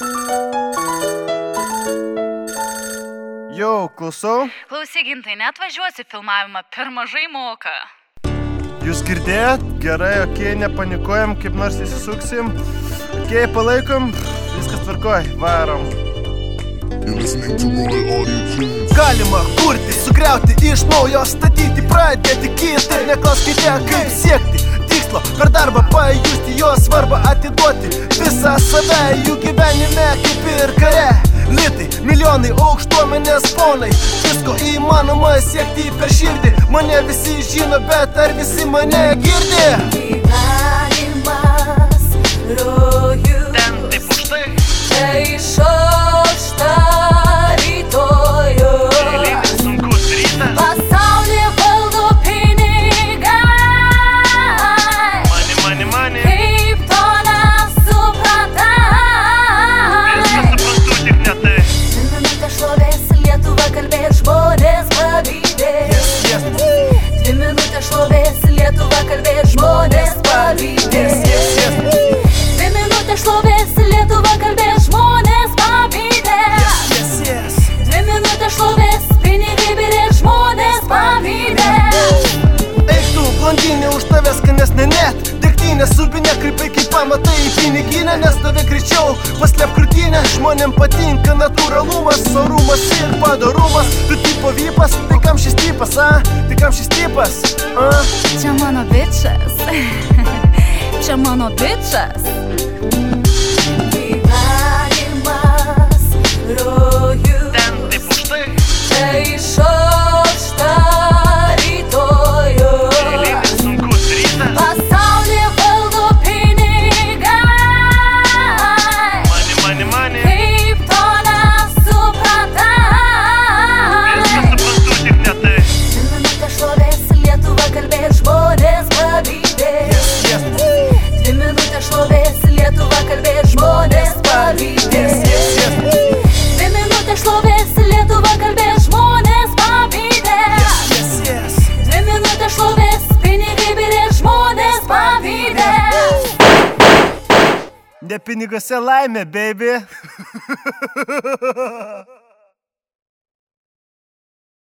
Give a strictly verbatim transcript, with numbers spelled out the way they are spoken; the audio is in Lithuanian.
Jau, klausau. Klausyk, Gintai, net važiuosi filmavimą, per mažai moka. Jūs girdėjot? Gerai, okei, nepanikuojam, kaip nors įsisuksim. Okei, palaikom, viskas tvarkoj, varom. Galima kurti, sugriauti iš naujo, statyti, pradėti kitą. Neklauskite, kaip siekti tikslo, per darbą pajusti jo svarbą, atiduoti visą save jų gyvenime kaip ir kare. Litai, milijonai, aukštuomenės ponai, visko įmanoma siekti per širdį. Mane visi žino, bet ar visi mane girdi? Gyvenimas rojus, Ten taip už tai. čia išaušta rytojus. Eilinį sunkus rytas. Pasaulį valdo pinigai. Mani, mani, mani. Kaip to nesuprantai? Viską suprantu, tik ne tai. Dvi minutės šlovės, Lietuva kalbės, žmonės pavydės. Yes, yes, Dvi minutės šlovės, Lietuva kalbės, žmonės pavydės. yes, yes, Dvi minutės šlovės, Lietuva kalbės, žmonės pavydės. yes, yes. Dvi minutės šlovės, pinigai birės, žmonės pavydės. Eik tu, blondinė, už tave skanesnė net. Degtinė, subinė, krypai kaip pamatai į piniginę. Nestovė greičiau, paslėp krūtinę. Žmonėm patinka natūralumas, orumas ir padorumas. Tu tipo vypas, tai kam šis tipas, a? Tai kam šis tipas, a? Čia mano bičas. Čia mano bičas. Gyvenimas rojus, Ten taip už tai. čia išaušta rytojus. Eilinį sunkus rytas. Pasaulį valdo pinigai. Mani, mani, mani. Kaip to nesuprantai? Viską suprantu, tik ne tai. Dvi minutės šlovės, Lietuva kalbės, žmonės pavydės. Yes, Dvi minutės šlovės, Lietuva kalbės, žmonės pavydės. yes, yes. Dvi minutės šlovės, Lietuva kalbės, žmonės pavydės. Yes, yes. Dvi minutės šlovės, pinigai birės, žmonės pavydės. Ne pinigose laimė, baby.